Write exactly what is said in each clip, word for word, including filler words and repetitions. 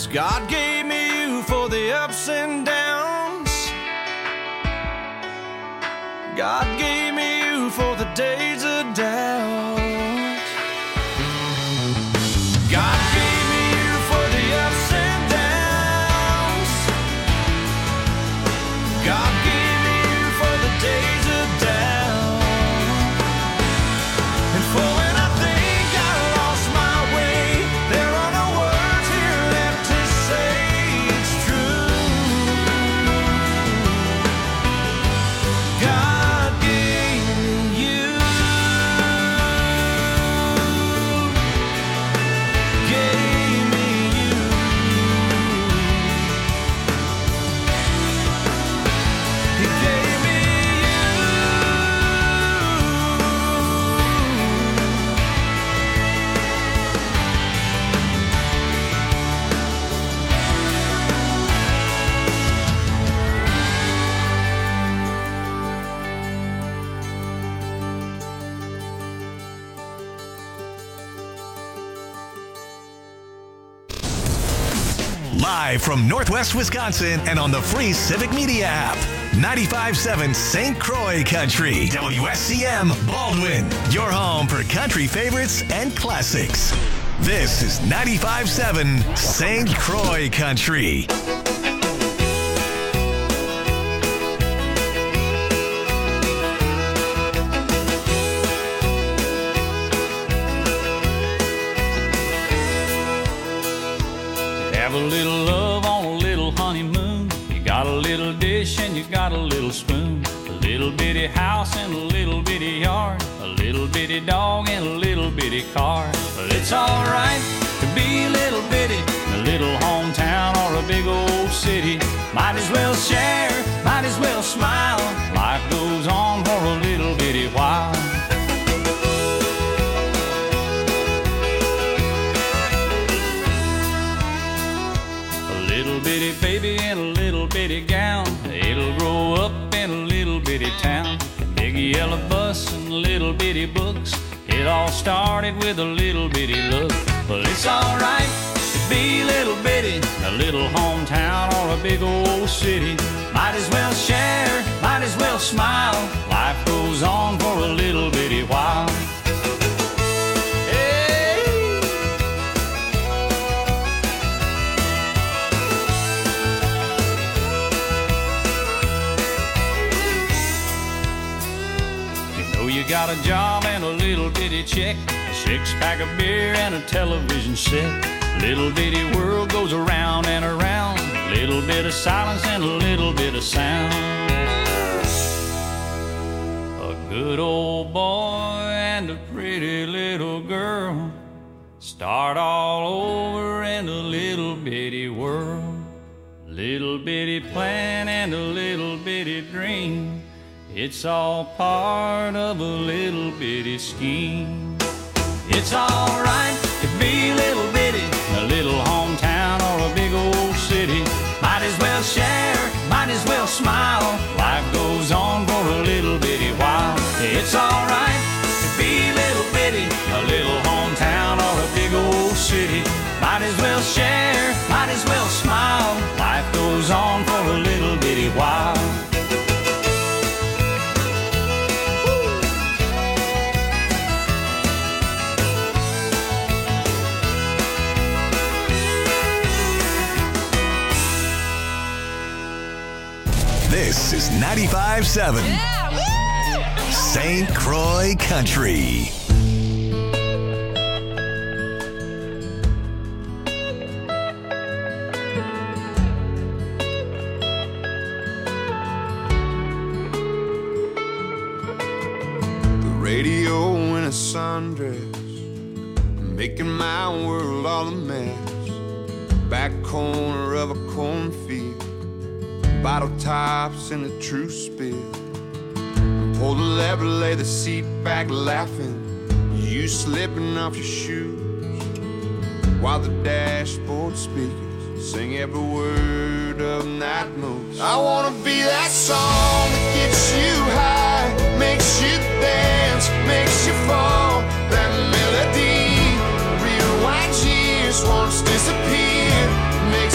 God gave me you for the ups and downs. God gave me you for the days of doubt. God gave me you for the ups and downs. God gave me you for the days of doubt. And for when I think I lost my way, there are no words here left to say it's true. God gave me you. Gave me you. He gave me Live from Northwest Wisconsin and on the free Civic Media app. ninety-five point seven Saint Croix Country. W S C M Baldwin. Your home for country favorites and classics. This is ninety-five point seven Saint Croix Country. Have a little love on a little honeymoon. You got a little dish and you got a little spoon. A little bitty house and a little bitty yard. A little bitty dog and a little bitty car. But it's alright to be a little bitty in a little hometown or a big old city. Might as well share, might as well smile. Life goes on for a little bitty while. Little bitty baby in a little bitty gown. It'll grow up in a little bitty town. Big yellow bus and little bitty books. It all started with a little bitty look. Well, it's alright to be a little bitty in a little hometown or a big old city. Might as well share, might as well smile. Life goes on for a little bitty while. You got a job and a little bitty check, a six-pack of beer and a television set. Little bitty world goes around and around. Little bit of silence and a little bit of sound. A good old boy and a pretty little girl start all over in a little bitty world. Little bitty plan and a little bitty dream. It's all part of a little bitty scheme. It's alright to be a little bitty in a little hometown or a big old city. Might as well share, might as well smile. Life goes on for a little bitty while. It's alright to be a little bitty in a little hometown or a big old city. Might as well share, might as well smile. Life goes on for a little bitty while. This is ninety-five point seven Yeah, Saint Croix Country. the radio in a sundress, making my world all a mess. Back corner of a cornfield, bottle tops in a true spill. Pull the lever, lay the seat back laughing. You slipping off your shoes while the dashboard speakers sing every word of Night Moves. I wanna be that song that gets you high, makes you dance, makes you fall. That melody rewinds years, once disappeared, makes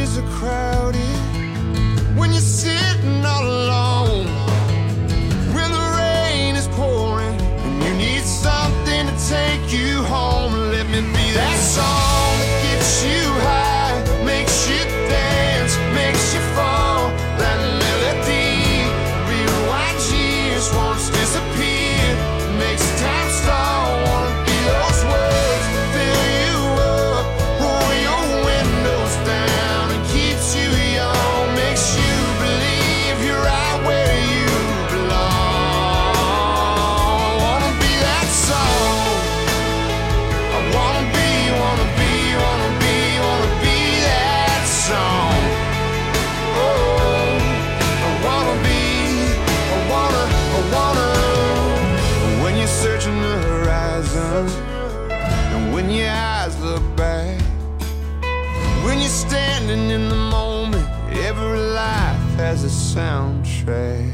days are crowded, when you're sitting all alone, when the rain is pouring and you need something to take you home. Let me be that song that gets you high, makes you dance, makes you fall. That melody, rewind years, won't disappear, makes time stall. Wanna be those words, fill you up, roll your windows down and keeps you young, makes you believe you're right where you belong. Wanna be that song. I wanna be, wanna be, wanna be, wanna be that song. Oh, I wanna be, I wanna, I wanna. When you're searching the horizon, and when your eyes look back, when you're standing in the moment, every life has a soundtrack.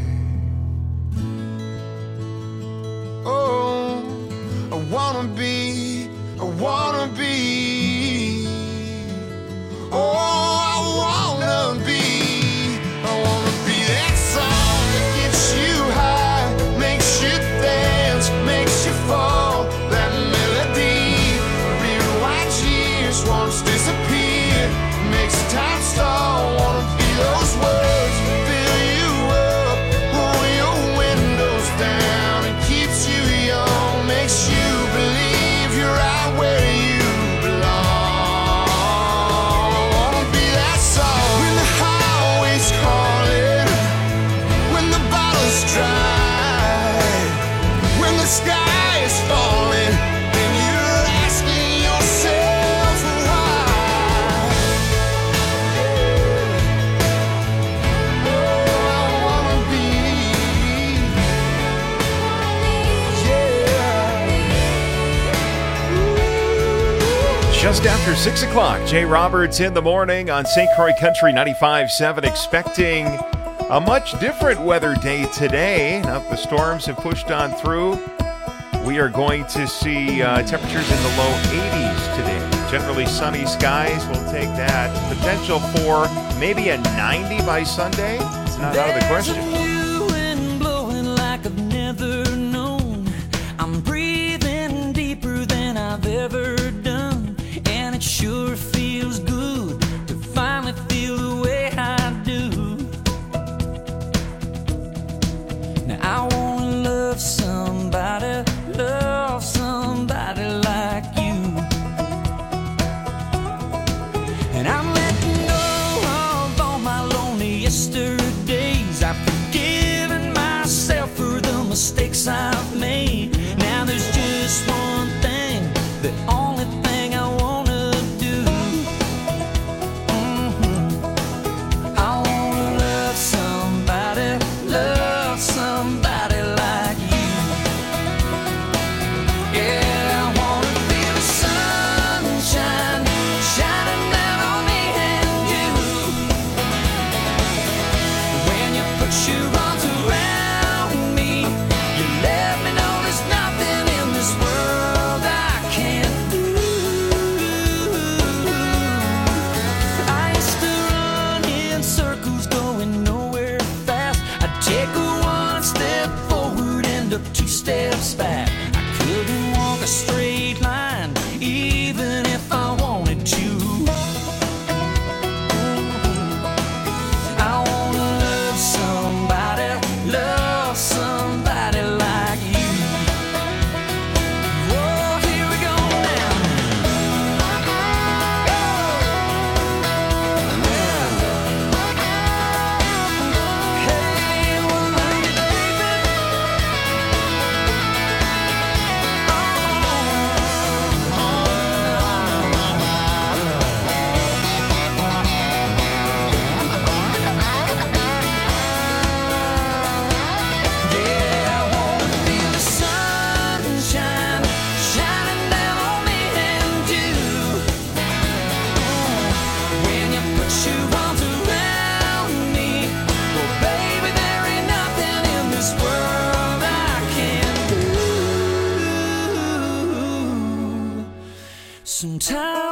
Oh, I wanna be, I wanna be. Oh, I wanna be, I wanna be that song that gets you high, makes you dance, makes you fall. That melody, rewind years, won't disappear, makes time stall. Wanna be those words, fill you up, roll your windows down and keeps you young, makes you believe you're right where you belong. Wanna be that song when the highway's calling, when the bottle's dry, when the sky is falling and you're asking yourself why. Oh, I wanna be, yeah. Just after six o'clock, Jay Roberts in the morning on Saint Croix Country ninety-five point seven, expecting a much different weather day today. Now the storms have pushed on through. We are going to see uh, temperatures in the low eighties today. Generally sunny skies, we'll take that. Potential for maybe a ninety by Sunday. It's not out of the question. There's a new wind blowing like I've never known. I'm breathing deeper than I've ever done, and it sure feels good to finally feel the way I do. Now I wanna love somebody, love somebody like you. And I'm letting go of all my lonely yesterdays. I've forgiven myself for the mistakes I've made. Now there's just one thing, the only thing I wanna do. Mhm. I wanna love somebody, love somebody like you. Yeah, I wanna feel the sunshine shining down on me and you. When you put your arms around me, you let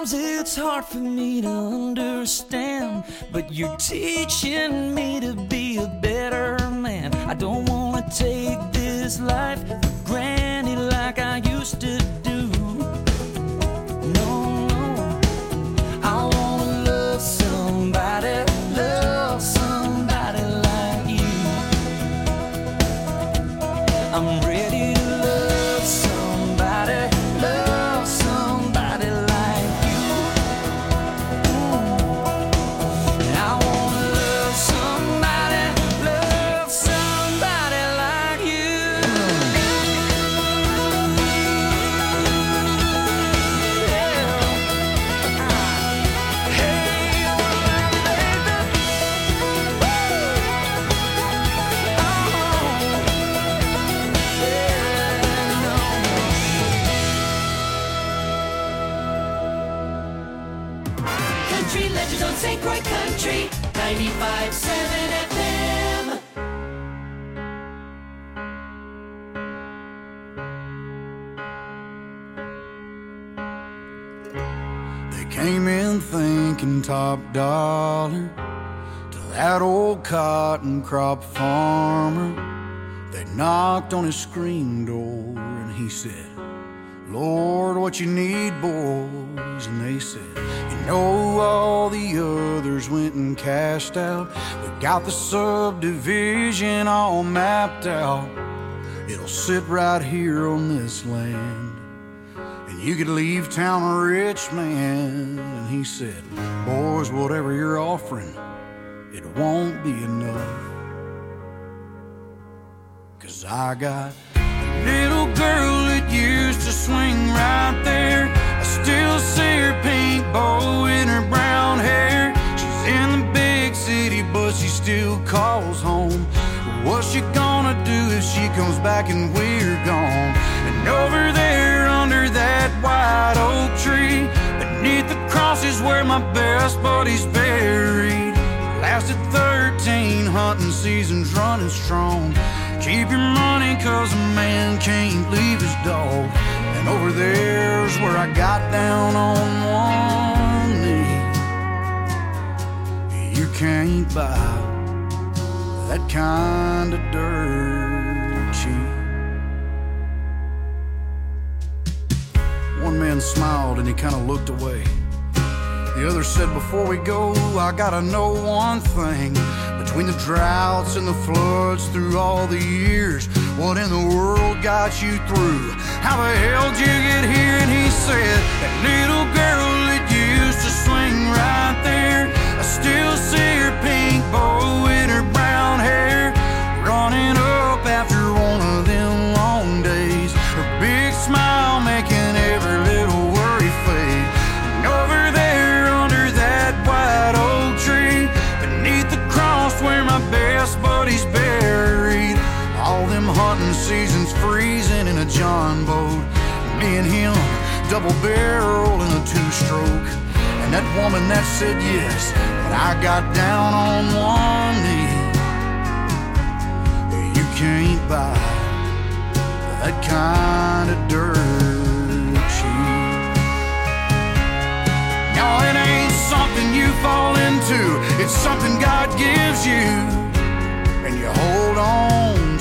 Sometimes it's hard for me to understand, but you're teaching me to be a better man. I don't wanna take this life for granted like I used to do. No, no, I wanna love somebody, love somebody like you. I'm ready to love somebody, love somebody like you. And I wanna love somebody, love somebody like you. Yeah. Hey, baby. Country Legends on Saint Croix Country, ninety-five point seven F M. They came in thinking top dollar to that old cotton crop farmer. They knocked on his screen door and he said, Lord, what you need, boys? And they said, you know all the others went and cashed out. We got the subdivision all mapped out. It'll sit right here on this land, and you could leave town a rich man. And he said, boys, whatever you're offering, it won't be enough. Cause I got a little girl that used to swing right there. I still see her pink bow in her brown hair. She's in the big city, but she still calls home. What's she gonna do if she comes back and we're gone? And over there under that white oak tree, beneath the cross is where my best buddy's buried. Lasted thirteen hunting seasons running strong. Keep your money cause a man can't leave his dog. And over there's where I got down on one knee. You can't buy that kind of dirt cheap. One man smiled and he kind of looked away. The other said, before we go, I gotta know one thing. Between the droughts and the floods through all the years, what in the world got you through? How the hell did you get here? And he said, that little girl that used to swing right there, I still see her pink bow in her brown hair, running up after one of them long days. Her big smile making every little worry fade. And over there under that white oak tree, beneath the cross where my best buddy's buried, all them hunting seasons freezing in a John boat, me and him double barrel in a two-stroke. And that woman that said yes, but I got down on one knee. You can't buy that kind of dirt cheap. No, it ain't something you fall into, it's something God gives you and you hold on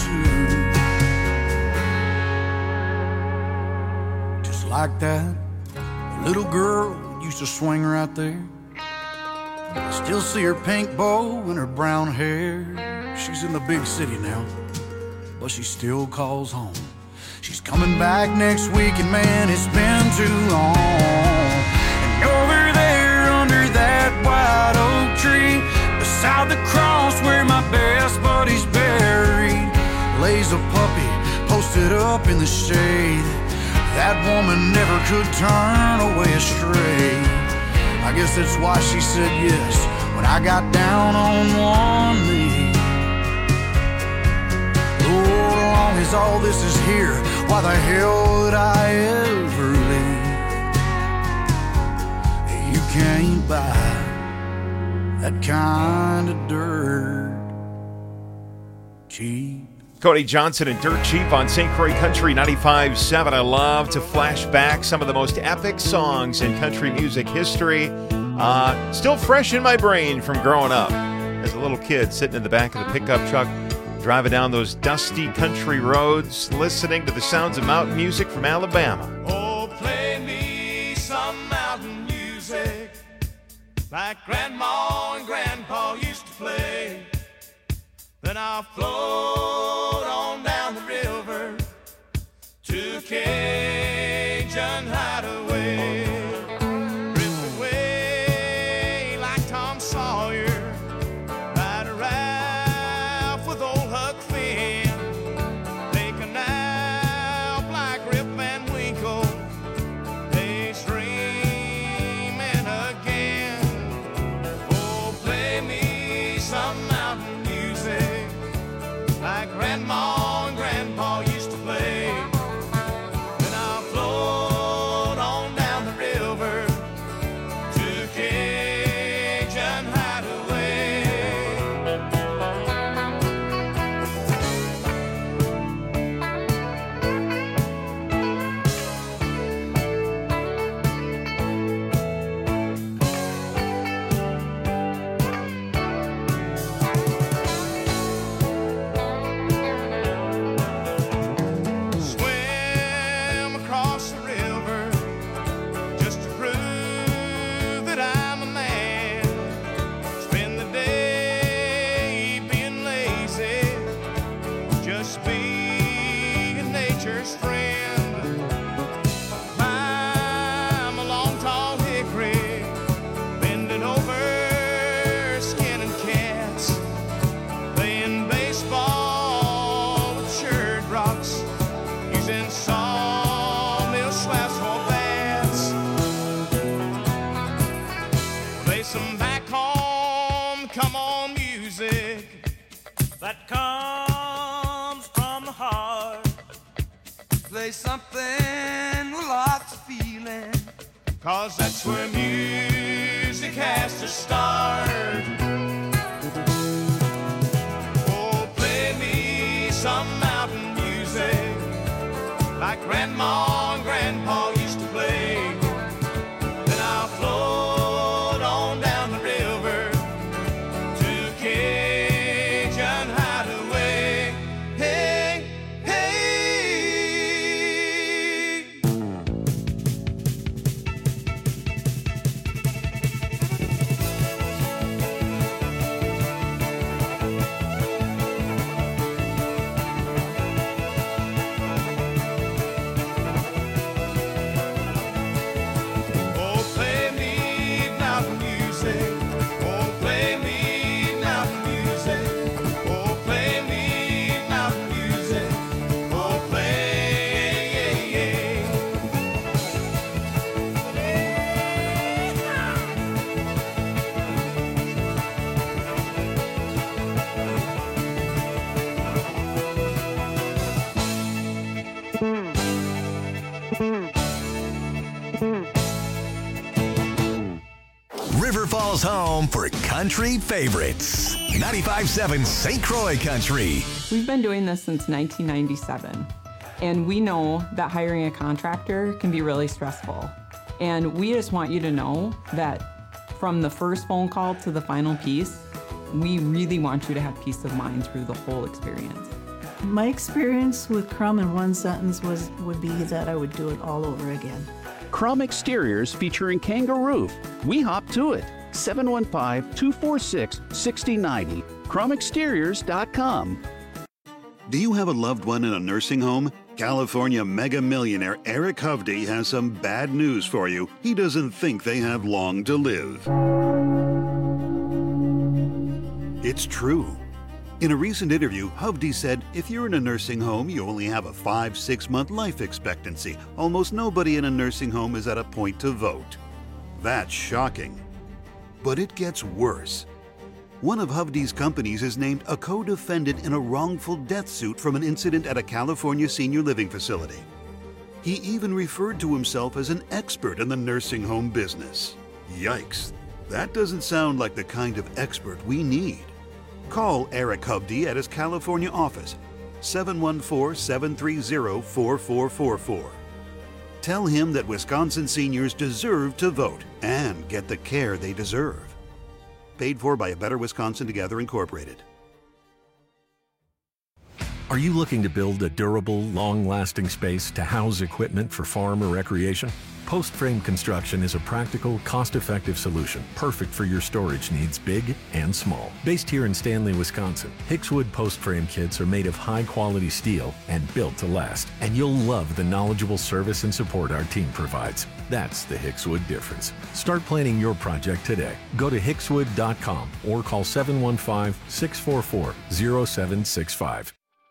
to. Just like that little girl used to swing right there. I still see her pink bow and her brown hair. She's in the big city now, but she still calls home. She's coming back next week, and man, it's been too long. And over there under that white oak tree, beside the cross where my best buddy's buried, lays a puppy posted up in the shade. That woman never could turn away astray. I guess that's why she said yes when I got down on one knee. Lord, as long as all this is here, why the hell would I ever leave? You can't buy that kind of dirt cheap. Cody Johnson and Dirt Cheap on Saint Croix Country ninety-five point seven. I love to flash back some of the most epic songs in country music history. Uh, still fresh in my brain from growing up as a little kid, sitting in the back of the pickup truck, driving down those dusty country roads, listening to the sounds of mountain music from Alabama. Oh, play me some mountain music like Grandma and Grandpa used to play. Then I'll float on down the river to Cajun Hideaway. Drift away like Tom Sawyer, ride a raft with old Huck Finn. Take a nap like Rip Van Winkle, days dreaming again. Oh, play me some mountain music like Grandma and Grandpa used to play. Then I'll float on down the river to Cajun Hideaway. Swim across the river just to prove that I'm a man. Spend the day being lazy, just being nature's friend. Climb a long tall hickory, bending over, skinning cats, playing baseball with church rocks, using sawmill swabs for bats. Play some back home, come on music that comes from the heart. Play something with lots of feeling, 'cause that's where music has to start. Oh, play me some mountain music like Grandma and Grandpa used to play. Then I'll float on down the river to Cajun Hideaway. Hey, hey. Oh, play me mountain music. Oh, play me mountain music. Oh, play me mountain music. Oh, play. River Falls home for country favorites. ninety-five point seven Saint Croix Country. We've been doing this since nineteen ninety-seven, and we know that hiring a contractor can be really stressful. And we just want you to know that from the first phone call to the final piece, we really want you to have peace of mind through the whole experience. My experience with Crum in one sentence was would be that I would do it all over again. Crum Exteriors featuring Kangaroo. We hop to it. seven one five, two four six, six zero nine zero. crum exteriors dot com. Do you have a loved one in a nursing home? California mega millionaire Eric Hovde has some bad news for you. He doesn't think they have long to live. It's true. In a recent interview, Hovde said, if you're in a nursing home, you only have a five, six month life expectancy. Almost nobody in a nursing home is at a point to vote. That's shocking. But it gets worse. One of Hovde's companies is named a co-defendant in a wrongful death suit from an incident at a California senior living facility. He even referred to himself as an expert in the nursing home business. Yikes. That doesn't sound like the kind of expert we need. Call Eric Hovde at his California office, seven one four, seven three zero, four four four four. Tell him that Wisconsin seniors deserve to vote and get the care they deserve. Paid for by A Better Wisconsin Together Incorporated. Are you looking to build a durable, long-lasting space to house equipment for farm or recreation? Post Frame Construction is a practical, cost-effective solution, perfect for your storage needs, big and small. Based here in Stanley, Wisconsin, Hickswood Post Frame kits are made of high-quality steel and built to last. And you'll love the knowledgeable service and support our team provides. That's the Hickswood difference. Start planning your project today. Go to hickswood dot com or call seven one five, six four four, zero seven six five.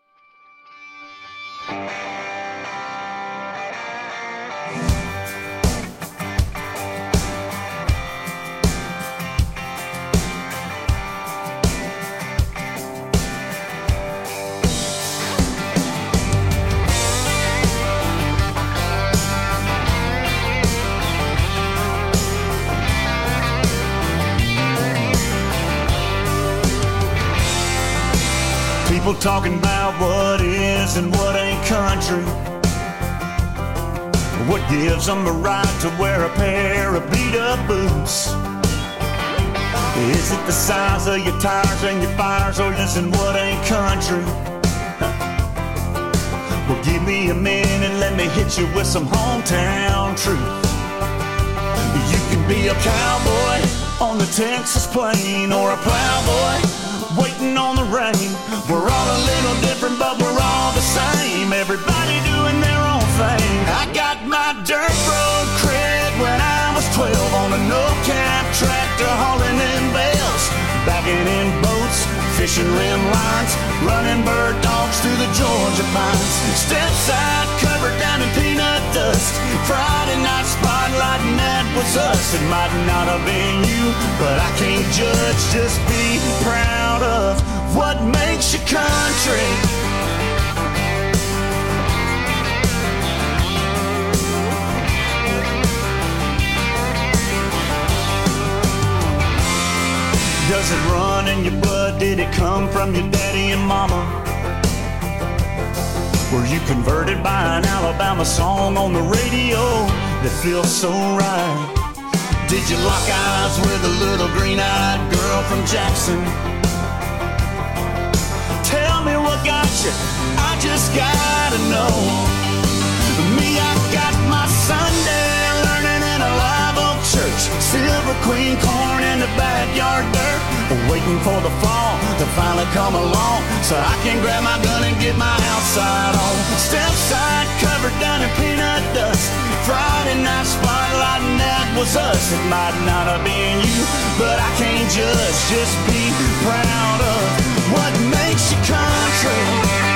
People talking about what is and what ain't country. What gives them the right to wear a pair of beat-up boots? Is it the size of your tires and your fires, or is it what ain't country? Well, give me a minute, let me hit you with some hometown truth. You can be a cowboy on the Texas plain, or a plowboy waiting on the rain. We're all a little different, but we're all the same. Everybody doing their own thing. I got my dirt road cred when I was twelve on a no-cap tractor hauling in bales, backing in boats, fishing rim lines, running bird dogs through the Georgia pines. Step side covered down in peanut dust. Friday night spotlight, and that was us. It might not have been you, but I can't judge. Just be proud of what makes you country. Does it run in your blood? Did it come from your daddy and mama? Were you converted by an Alabama song on the radio that feels so right? Did you lock eyes with a little green-eyed girl from Jackson? Tell me what got you, I just gotta know. Me, I got my Sunday learning in a live oak church. Silver Queen corn in the backyard dirt, waiting for the fall to finally come along, so I can grab my gun and get my outside on. Step side covered down in peanut dust. Friday night spotlight, and that was us. It might not have been you, but I can't judge. Just be proud of what makes you country.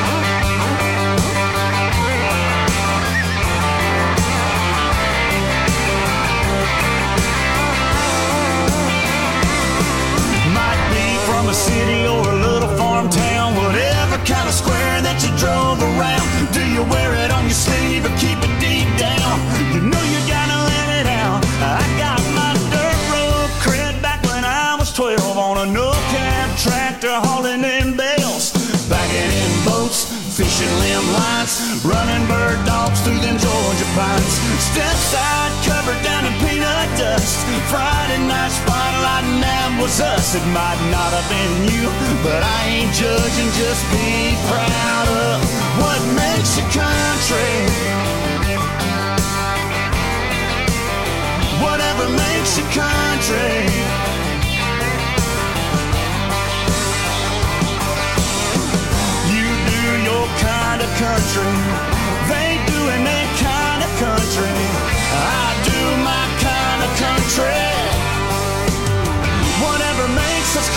From a city or a little farm town, whatever kind of square that you drove around. Do you wear it on your sleeve or keep it deep down? You know you gotta let it out. I got my dirt road cred back when I was twelve on a no-cab tractor hauling in bales, backing in boats, fishing limb lines, running bird dogs through them Georgia pines. Step side covered down in peanut dust. Friday night spotlight, and that was us. It might not have been you, but I ain't judging. Just be proud of what makes you country. Whatever makes you country. Your kind of country, they doing their kind of country. I do my kind of country. Whatever makes us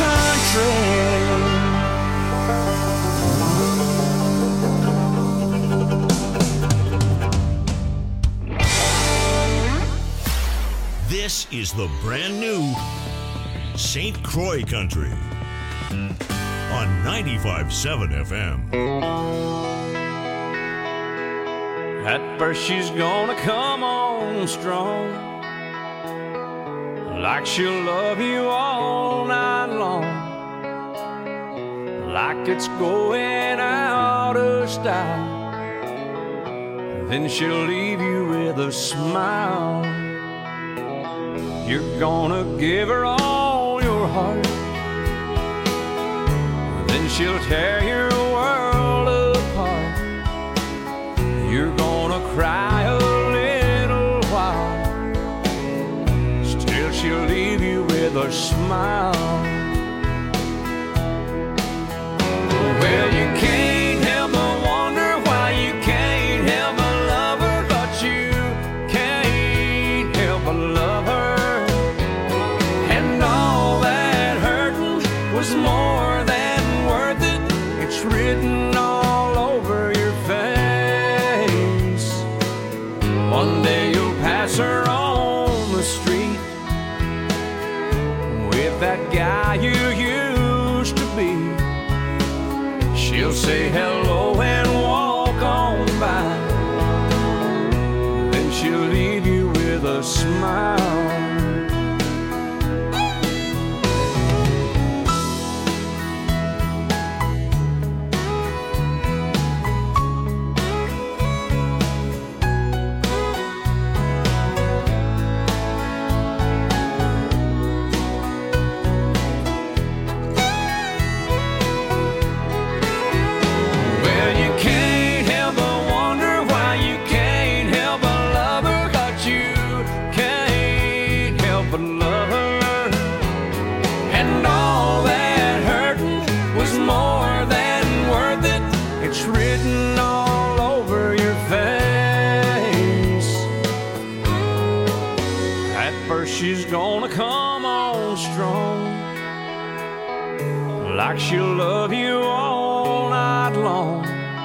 country. This is the brand new Saint Croix Country on ninety-five point seven F M. At first she's gonna come on strong, like she'll love you all night long, like it's going out of style. Then she'll leave you with a smile. You're gonna give her all your heart, then she'll tear your world apart. You're gonna cry a little while, still she'll leave you with a smile. Well, you can't help but wonder why you can't help but love her, but you can't help but love her. And all that hurting was more than worth it. It's written all over your face. One day you'll pass her on the street with that guy you used to be. She'll say hello and walk on by, then she'll leave you with a smile. She's gonna come on strong, like she'll love you all night long,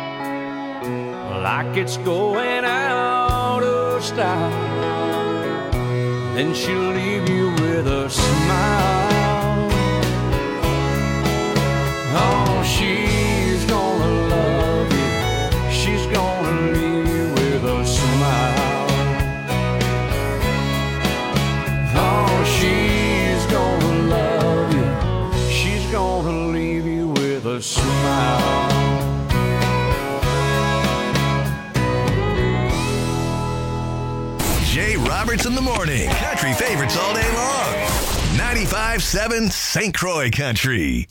like it's going out of style. Then she'll leave you with a smile. Oh, she's gonna love you, she's gonna leave you with a smile. She's gonna love you, she's gonna leave you with a smile. Jay Roberts in the morning. Country favorites all day long. ninety-five seven Saint Croix Country.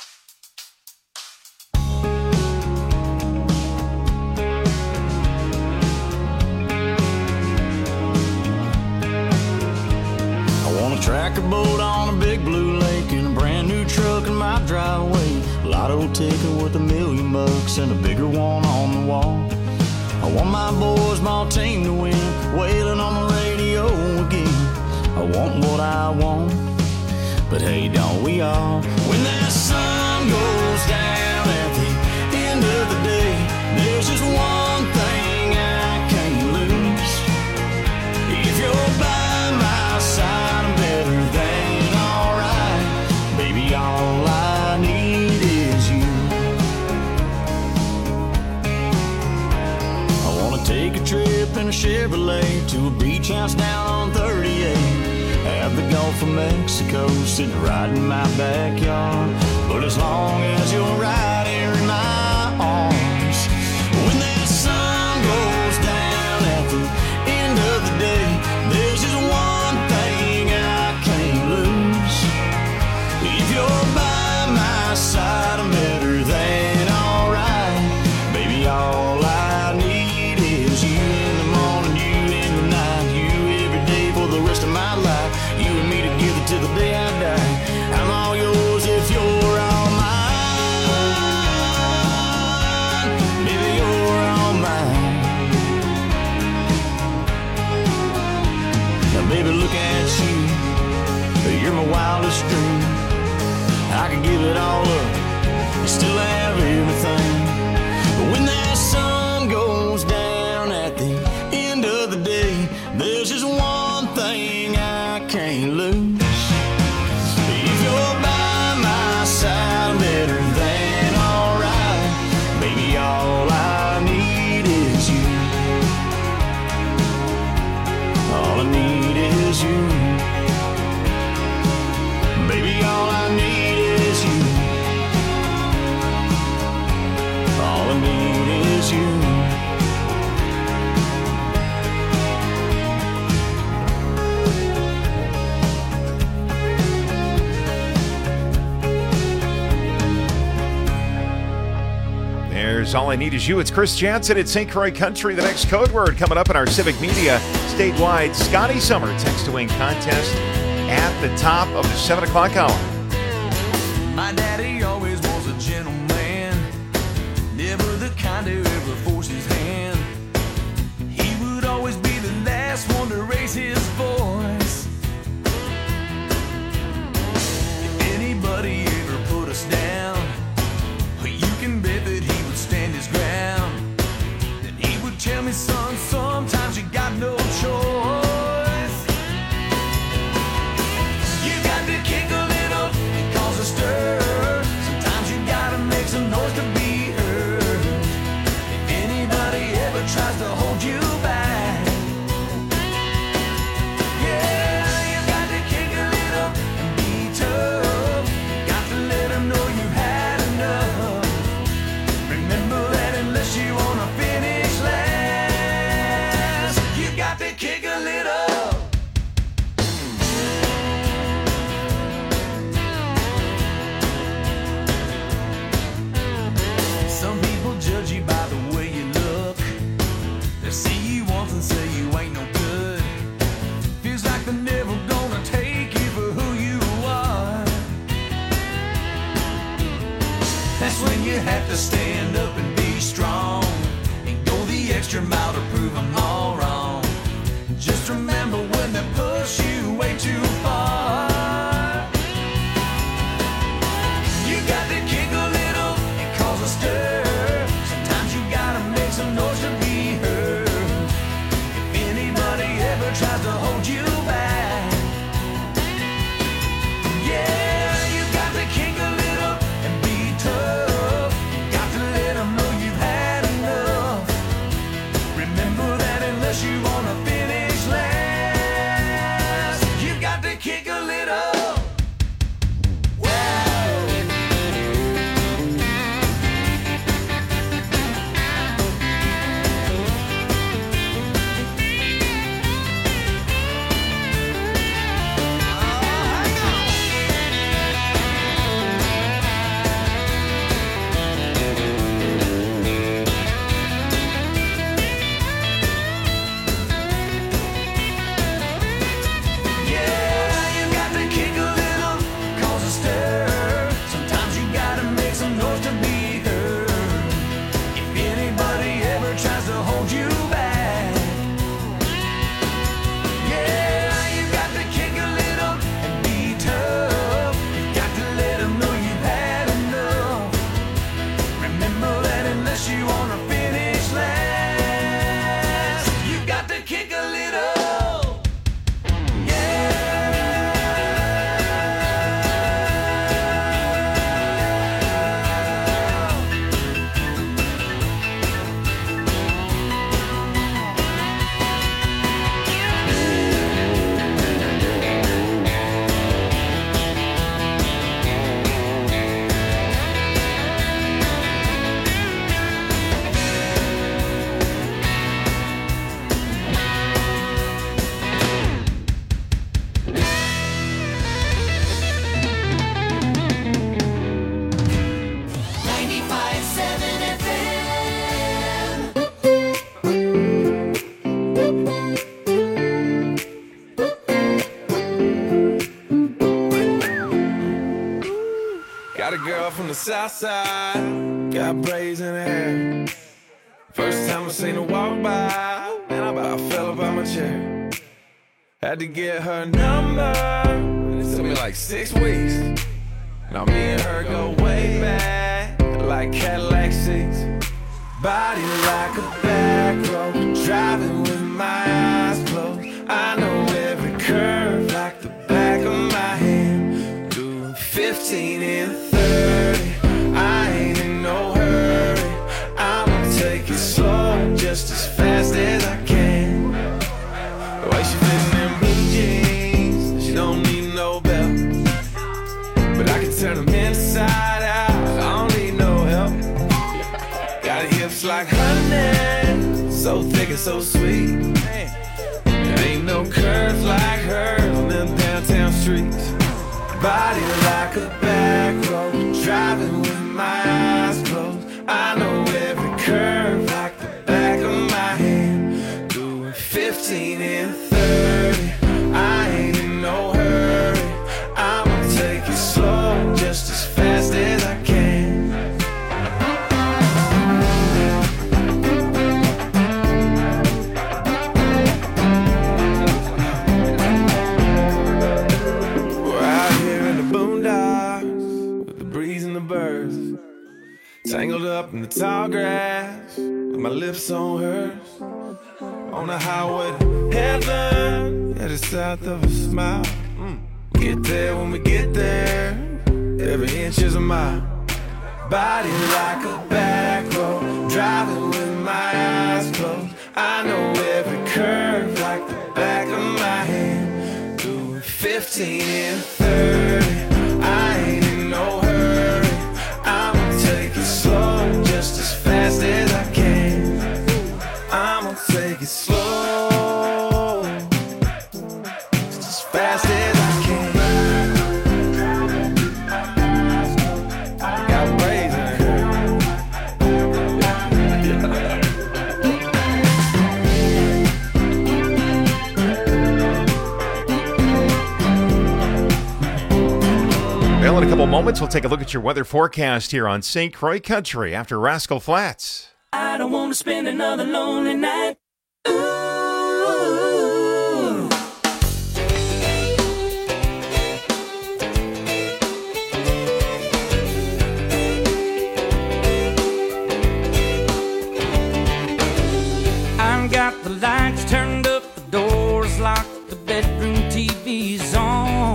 Tracker boat on a big blue lake and a brand new truck in my driveway. Lotto ticket worth a million bucks and a bigger one on the wall. I want my boys, my team to win, wailing on the radio again. I want what I want, but hey, don't we all? When that sun goes down at the end of the day, there's just one thing I can't lose. If you're by my side, all I need is you. I wanna take a trip in a Chevrolet to a beach house down on thirty-eight. Have the Gulf of Mexico sitting right in my backyard. But as long as you're right here in my arms, when that sun goes down at the end of the day, there's just one thing I can't lose. If you're by my side, I'm better than alright. Baby, all I need is you in the morning, you in the night, you every day for the rest of my life. You and me together till the day I die. I'm all yours if you're all mine. Baby, you're all mine. Now, baby, look at you. You're my wildest dream. I could give it all up and still have everything. But when that sun goes down at the end of the day, there's just one thing I can't lose. If you're by my side, I'm better than alright. Baby, all I need is you. All I need is you. Baby, all I need is you. is All I Need Is You. It's Chris Jansen at Saint Croix Country. The next code word coming up in our Civic Media statewide Scotty Summer Text to Win contest at the top of the seven o'clock hour. My daddy always was a gentleman, never the kind who ever forced his hand. He would always be the last one to raise his voice. If anybody ever put us down, you can bet that he would stand his ground. Then he would tell me, son, sometimes you got no choice. You got to kick a little and cause a stir. Sometimes you gotta make some noise to be heard. If anybody ever tries to hold you back, yeah, you got to kick a little and be tough. You got to let them know you had enough. Remember that unless you wanna finish last, you got to kick a little. Some people judge you by the way you look. They see you once and say you ain't no good. Feels like they're never gonna take you for who you are. That's when you have to stand up and be strong and go the extra mile to prove them all wrong. Just remember when they push you way too far, you got to kick a little and cause a stir. Sometimes you gotta make some noise to be heard. If anybody ever tries to hold you back, yeah, you got to kick a little and be tough. You got to let them know you've had enough. Remember that unless you wanna finish last, you got to kick a little. Got a girl from the south side, got braids in her hair. First time I seen her walk by, man, I about fell up out my chair. Had to get her number, and it took me like six weeks. Now me and her go way back, like Cadillac seats. Body like a back road, driving with my eyes closed. I know every curve like the back of my hand. Doing fifteen and thirty, I ain't in no hurry. I'ma take it slow, just as fast as I can. The way she fitting in blue jeans, she don't need no belt. But I can turn them inside out, I don't need no help. Got hips like honey, so thick and so sweet. There ain't no curves like hers on them downtown streets. Body like a back road, driving with my eyes closed. I know every fifteen and thirty. I ain't in no hurry. I'ma take it slow, just as fast as I can. We're out here in the boondocks with the breeze and the birds, tangled up in the tall grass with my lips on hers. On the highway to heaven, headed south of a smile. Mm. Get there when we get there, every inch is a mile. Body like a back road, driving with my eyes closed. I know every curve like the back of my hand. Doing fifteen and thirty, I ain't in no hurry. I'ma take it slow, just as fast as I can. I'ma take it slow, just as fast as I can. Got ways in Well, in a couple moments, we'll take a look at your weather forecast here on Saint Croix Country after Rascal Flats. I don't want to spend another lonely night. Ooh. I've got the lights turned up, the doors locked, the bedroom T V's on.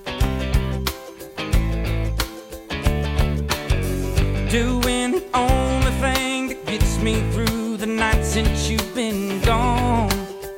Doing the only thing that gets me through the night since you've been gone.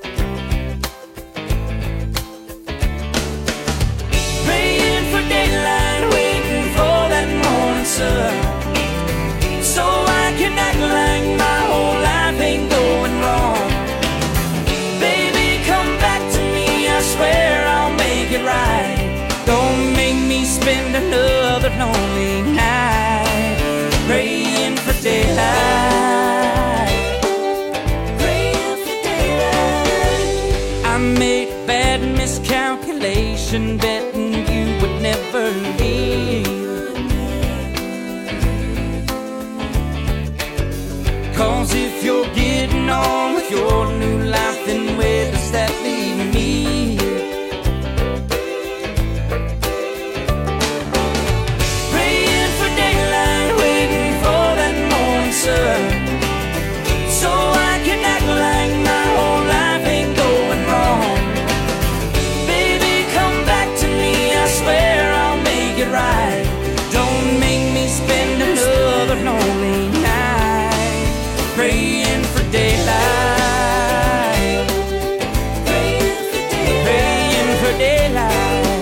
Praying for daylight, waiting for that morning sun, so I can act like my whole life ain't going wrong. Baby, come back to me, I swear I'll make it right. Don't make me spend another lonely night praying for daylight, praying for daylight. I made a bad miscalculation, betting you would never leave. Cause if you're getting on with your new life, then where does that leave me? Praying for daylight, waiting for that morning sun, so I can act like my whole life ain't going wrong. Baby, come back to me, I swear I'll make it right. Don't make me spend another lonely night praying for daylight, praying for daylight, praying for daylight,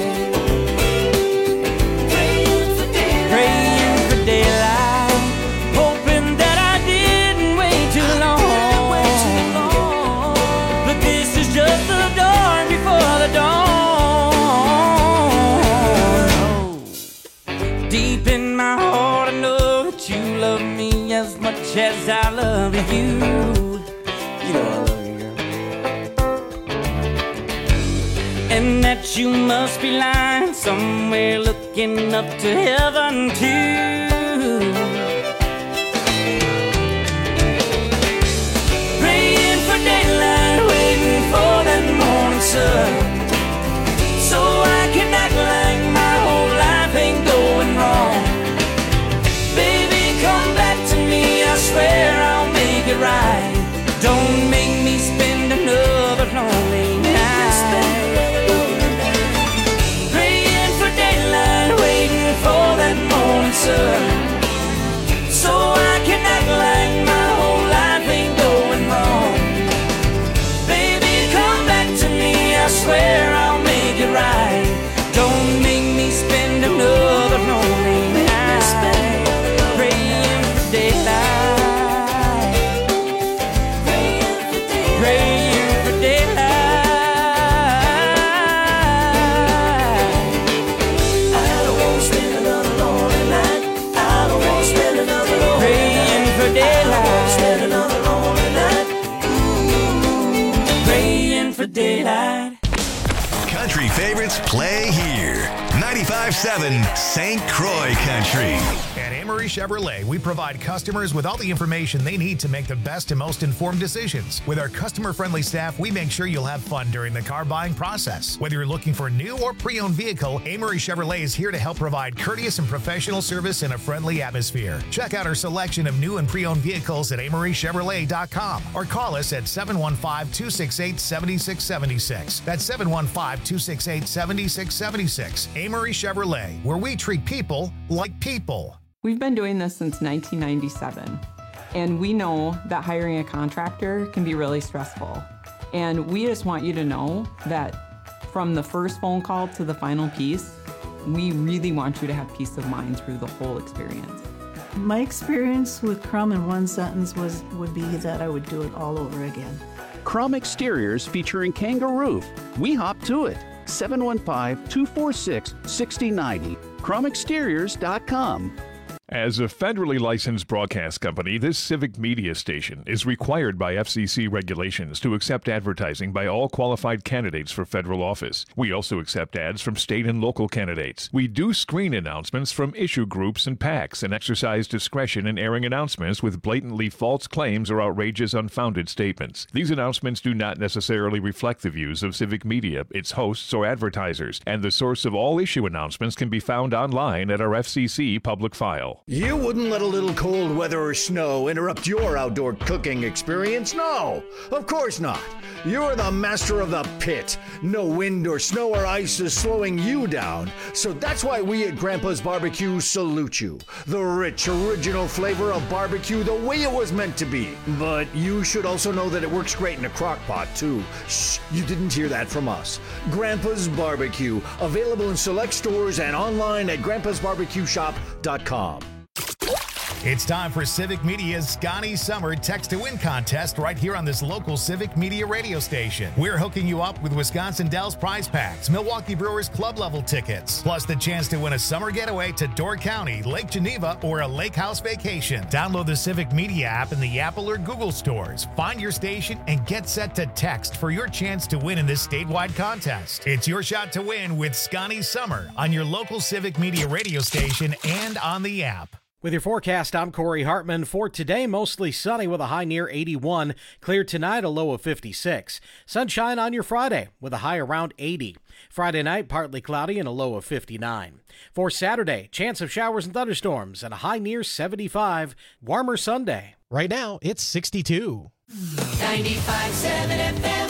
praying for daylight, praying for daylight, hoping that I didn't wait too long. But this is just the dawn before the dawn. Deep in my heart, I know that you love me as much as I love you. You know I love you, girl. And that you must be lying somewhere looking up to heaven too. Praying for daylight, waiting for that morning sun, so I can act like my whole life ain't going wrong. Baby, come back to me, I swear I'll make it right. Don't make me spend another lonely night praying for daylight, waiting for that morning sun, so I can act like my whole life ain't going wrong. Baby, come back to me, I swear favorites play here. ninety-five seven Saint Croix Country. At Amory Chevrolet, we provide customers with all the information they need to make the best and most informed decisions. With our customer-friendly staff, we make sure you'll have fun during the car buying process. Whether you're looking for a new or pre-owned vehicle, Amory Chevrolet is here to help provide courteous and professional service in a friendly atmosphere. Check out our selection of new and pre-owned vehicles at amory chevrolet dot com or call us at seven one five, two six eight, seven six seven six. That's seven one five, two six eight, seven six seven six. Amory Chevrolet, where we treat people like people. We've been doing this since nineteen ninety-seven, and we know that hiring a contractor can be really stressful. And we just want you to know that from the first phone call to the final piece, we really want you to have peace of mind through the whole experience. My experience with Crum in one sentence was would be that I would do it all over again. Crum Exteriors featuring Kangaroo. We hop to it. seven one five, two four six, six zero nine zero. crum exteriors dot com. As a federally licensed broadcast company, this civic media station is required by F C C regulations to accept advertising by all qualified candidates for federal office. We also accept ads from state and local candidates. We do screen announcements from issue groups and PACs and exercise discretion in airing announcements with blatantly false claims or outrageous, unfounded statements. These announcements do not necessarily reflect the views of civic media, its hosts, or advertisers, and the source of all issue announcements can be found online at our F C C public file. You wouldn't let a little cold weather or snow interrupt your outdoor cooking experience? No, of course not. You're the master of the pit. No wind or snow or ice is slowing you down. So that's why we at Grandpa's Barbecue salute you. The rich, original flavor of barbecue the way it was meant to be. But you should also know that it works great in a crock pot, too. Shh, you didn't hear that from us. Grandpa's Barbecue, available in select stores and online at grandpas barbecue shop dot com. It's time for Civic Media's Scotty Summer Text to Win contest right here on this local Civic Media radio station. We're hooking you up with Wisconsin Dells prize packs, Milwaukee Brewers club level tickets, plus the chance to win a summer getaway to Door County, Lake Geneva, or a lake house vacation. Download the Civic Media app in the Apple or Google stores. Find your station and get set to text for your chance to win in this statewide contest. It's your shot to win with Scotty Summer on your local Civic Media radio station and on the app. With your forecast, I'm Corey Hartman. For today, mostly sunny with a high near eighty-one. Clear tonight, a low of fifty-six. Sunshine on your Friday with a high around eighty. Friday night, partly cloudy and a low of fifty-nine. For Saturday, chance of showers and thunderstorms and a high near seventy-five. Warmer Sunday. Right now, it's sixty-two. ninety-five seven F M.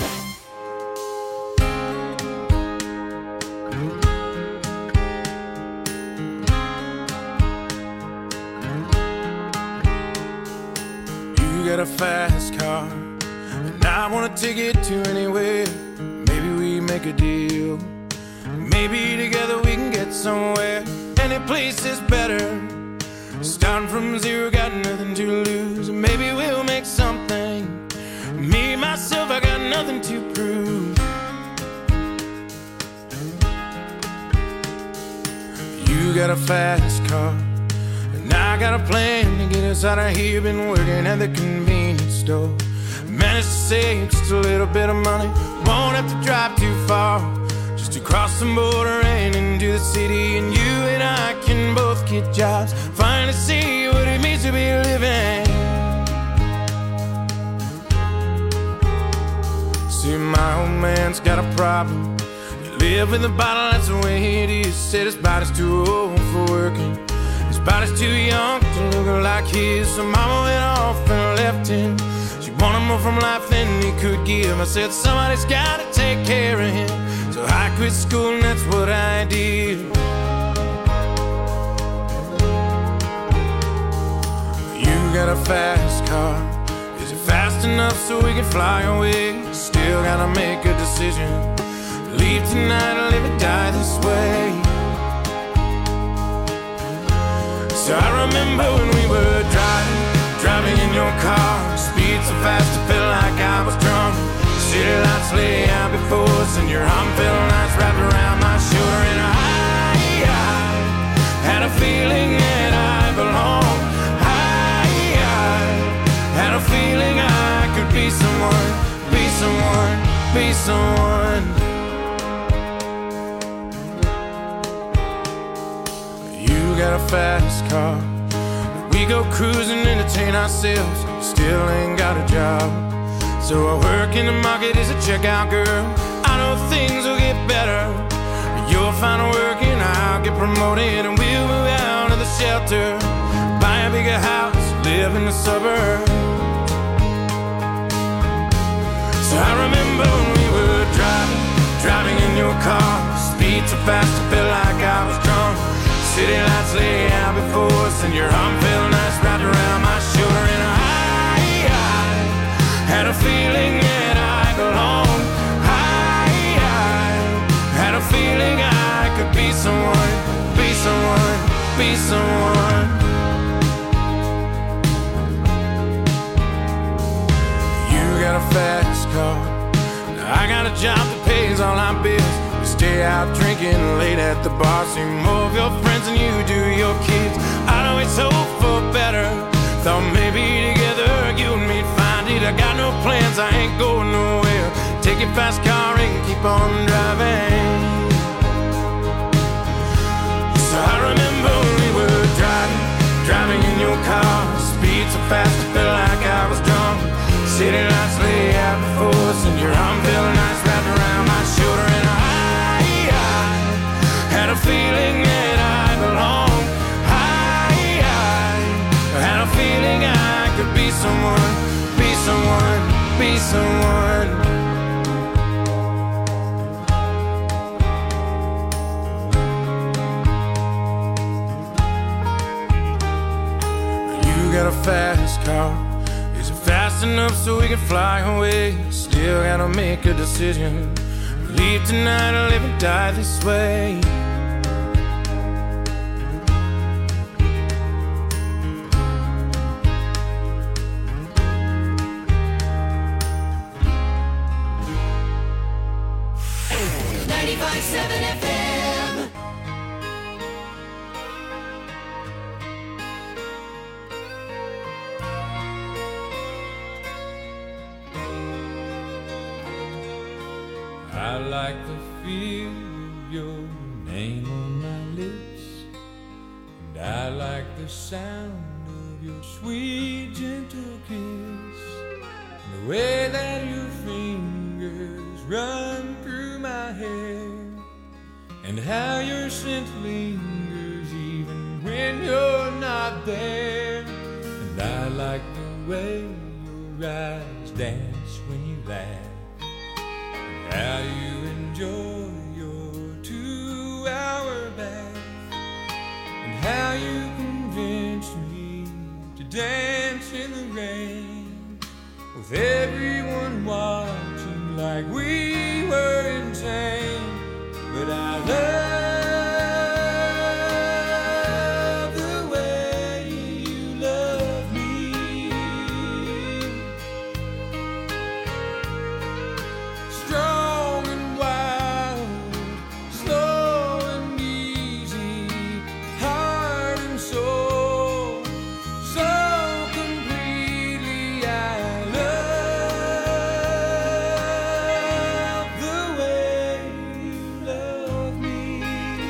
You got a fast car, and I wanna take it to anywhere. Maybe we make a deal. Maybe together we can get somewhere. Any place is better. Starting from zero, got nothing to lose. Maybe we'll make something. Me, myself, I got nothing to prove. You got a fast car, and I got a plan to get us out of here. Been working at the convenience store. Managed to save just a little bit of money. Won't have to drive too far, just to cross the border and into the city. And you and I can both get jobs, finally see what it means to be living. See, my old man's got a problem. You live in the bottle, that's the way it is. Said his body's too old for working. His body's too young to look like his. So mama went off and left him. She wanted more from life than he could give. I said somebody's gotta take care of him. So I quit school and that's what I did. You got a fast car. Is it fast enough so we can fly away? Still gotta make a decision. Leave tonight or live or die this way. So I remember when we were driving, driving in your car. Speed so fast it felt like I was drunk. City lights lay out before us, and your arm felt nice wrapped around my shoulder. And I, I had a feeling that I belonged. I, I had a feeling I could be someone, be someone, be someone. got a fast car. We go cruising, entertain ourselves. Still ain't got a job. So I work in the market as a checkout girl. I know things will get better. You'll find work and I'll get promoted, and we'll move out of the shelter, buy a bigger house, live in the suburbs. So I remember when we were driving, driving in your car. Speed so fast I felt like I was drunk. City lights lay out before us, and your arm felt nice wrapped around my shoulder. And I, I had a feeling that I belonged. I, I had a feeling I could be someone, be someone, be someone. You got a fast car, I got a job that pays all our bills. We stay out drinking late at the bar, see more of your friends than you do your kids. I'd always hope for better, thought maybe together you and me'd find it. I got no plans, I ain't going nowhere. Take your fast car and keep on driving. So I remember when we were driving, driving in your car. Speed so fast I felt like I was drunk. City lights lay out before us, and your arm felt nice wrapped around my shoulder. And I, I had a feeling that I belonged. I, I had a feeling I could be someone, be someone, be someone. You got a fast car. Is it fast enough so we can fly away? Still gotta make a decision. Leave tonight or live and die this way. ninety-five seven F M. I like the feel of your name on my lips, and I like the sound of your sweet, gentle kiss, and the way that your fingers run through my hair, and how your scent lingers even when you're not there. And I like the way your eyes dance when you laugh, how you enjoy your two-hour bath, and how you convince me to dance in the rain, with everyone watching like we were insane. But I love the way you love me, strong and wild, slow and easy, heart and soul, so completely. I love the way you love me.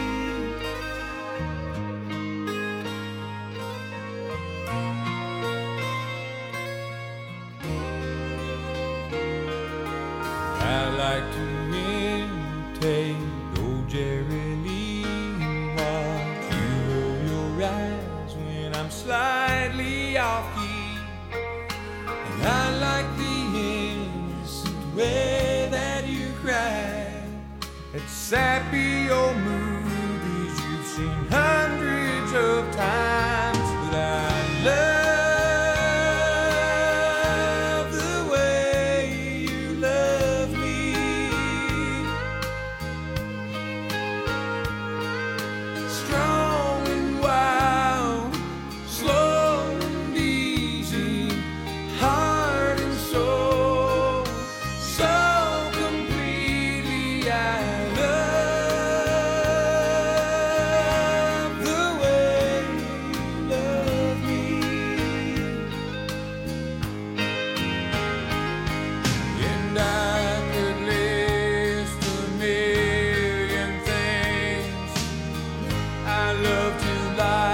I like to imitate old Jerry Lee, watch you roll your eyes when I'm slightly off key, and I like the innocent way that you cry at sappy old movies you've seen hundreds of times. But I love the way you love me, strong and wild, slow and easy, heart and soul, so completely. I love the way you love me. And I could list a million things I love to lie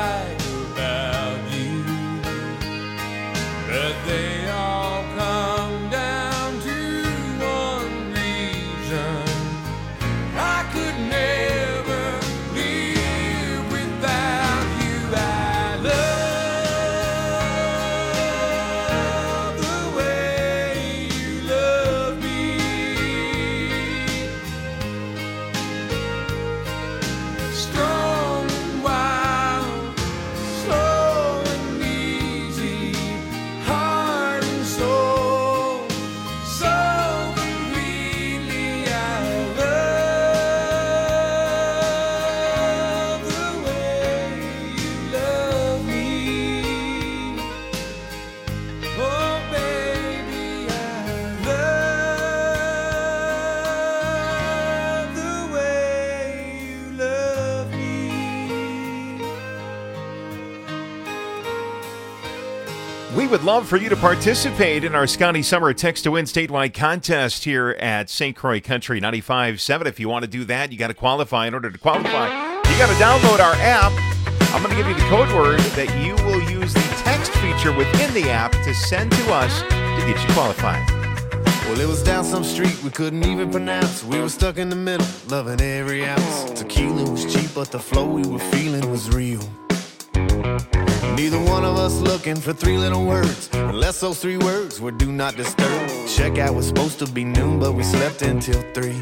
We would love for you to participate in our Scotty Summer Text to Win statewide contest here at Saint Croix Country ninety-five point seven. If you want to do that, you got to qualify. In order to qualify, you got to download our app. I'm going to give you the code word that you will use the text feature within the app to send to us to get you qualified. Well, it was down some street we couldn't even pronounce. We were stuck in the middle, loving every ounce. Tequila was cheap, but the flow we were feeling was real. Neither one of us looking for three little words, unless those three words were do not disturb. Checkout was supposed to be noon, but we slept until three.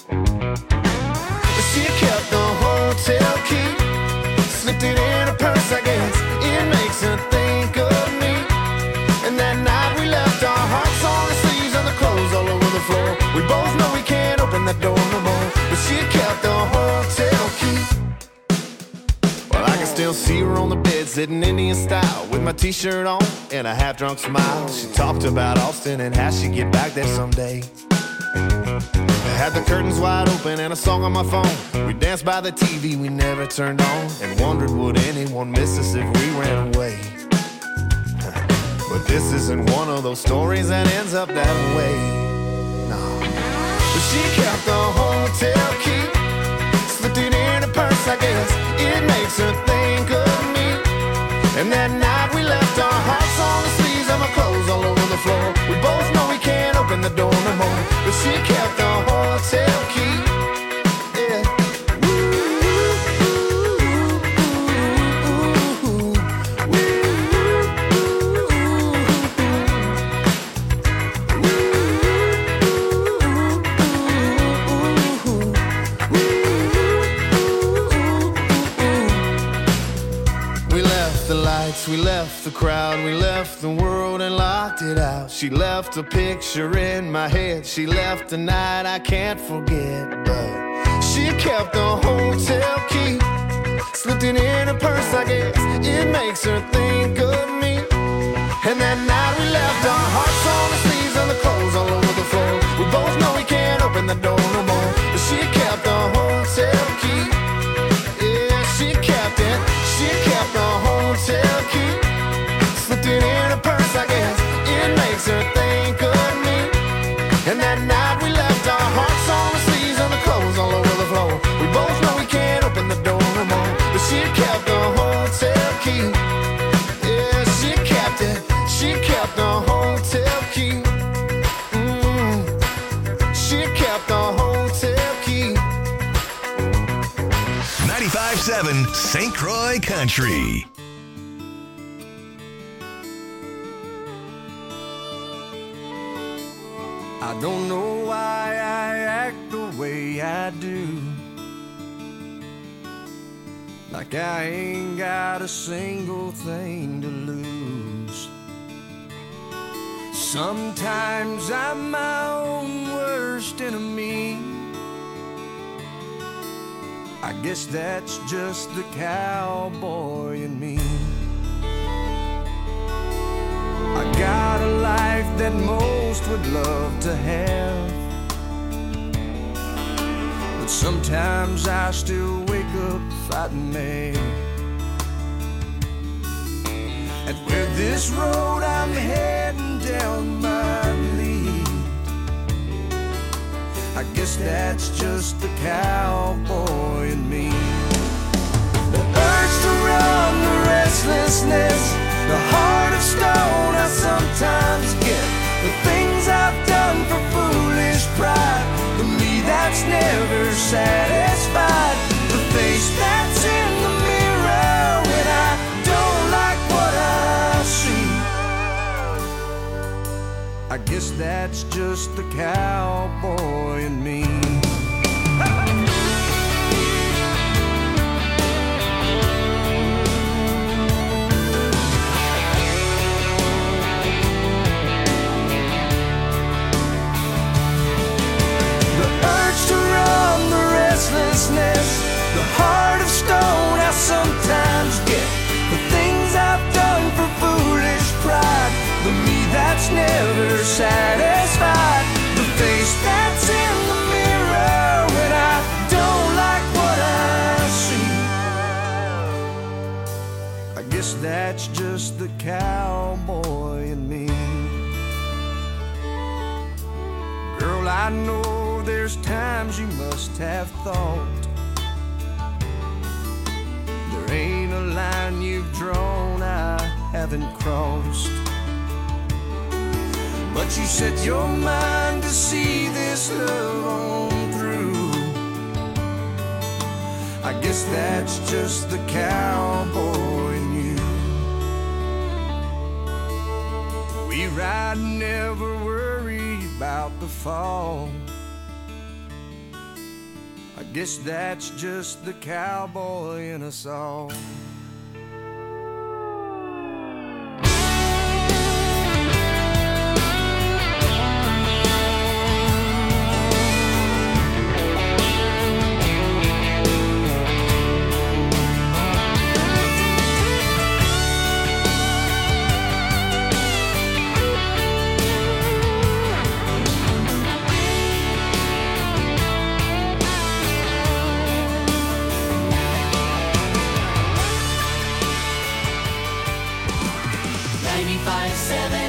She kept the hotel key, slipped it in her purse, I guess. It makes her think of me. And that night we left our hearts on the sleeves and the clothes all over the floor. We both know we can't open that door no more, but she kept the hotel key. Well, I can still see her on the bed, sitting Indian style, with my t-shirt on and a half-drunk smile. She talked about Austin and how she'd get back there someday. I had the curtains wide open and a song on my phone. We danced by the T V we never turned on, and wondered would anyone miss us if we ran away. But this isn't one of those stories that ends up that way. No. But she kept the hotel key, slipped it in her purse, I guess. It makes her think of me. And that night we left our hearts on the sleeves and my clothes all over the floor. We both know we can't open the door no more, but she kept the hotel key. Yeah. We left the crowd, we left the world and locked it out. She left a picture in my head, she left a night I can't forget. But she kept the hotel key, slipped it in her purse, I guess. It makes her think of me. And that night we left our hearts on the sleeves and the clothes all over the floor. We both know we can't open the door no more, but she kept the hotel key. Yeah, she kept it, she kept the hotel key, slipped it in her purse, I guess. It makes her think of me. And that night we left our hearts on the sleeves and the clothes all over the floor. We both know we can't open the door no more, but she kept the hotel key. Yeah, she kept it, she kept the hotel key. Mm, she kept the hotel key. ninety-five point seven Saint Croix Country. I don't know why I act the way I do, like I ain't got a single thing to lose. Sometimes I'm my own worst enemy. I guess that's just the cowboy in me. I got a life that most would love to have, but sometimes I still wake up fighting mad. And where this road I'm heading down might lead, I guess that's just the cowboy in me. The urge to run, the restlessness, the heart of stone I sometimes get. The things I've done for foolish pride, for me that's never satisfied. The face that's in the mirror when I don't like what I see, I guess that's just the cowboy in me. The heart of stone I sometimes get. The things I've done for foolish pride, the me that's never satisfied. The face that's in the mirror guess that's just the cowboy in me. Girl, I know there's times you must have thought there ain't a line you've drawn I haven't crossed. But you set your mind to see this love on through. I guess that's just the cowboy in you. We ride and never worry about the fall. I guess that's just the cowboy in us all. ninety-five seven